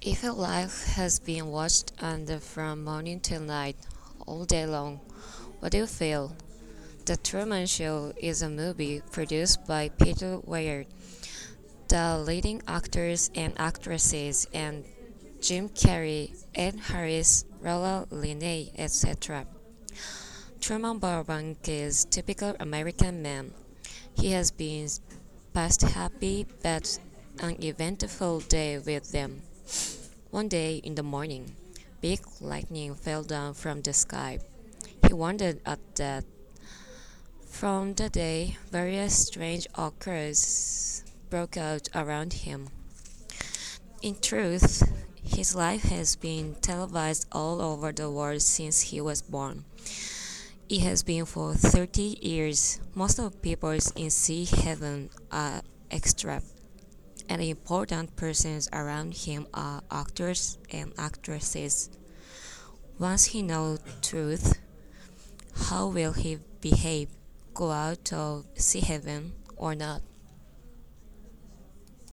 If your life has been watched under from morning till night, all day long, what do you feel? The Truman Show is a movie produced by Peter Weir. The leading actors and actresses and Jim Carrey, Ed Harris, Raula Linney, etc. Truman Burbank is typical American man. He has been past happy but uneventful day with them. One day in the morning, big lightning fell down from the sky. He wondered at that. From the day, various strange occurrences broke out around him. In truth, his life has been televised all over the world since he was born. It has been for 30 years. Most of the people in Sea Heaven are extra, and the important persons around him are actors and actresses. Once he knows truth, how will he behave? Go out of Sea Heaven or not?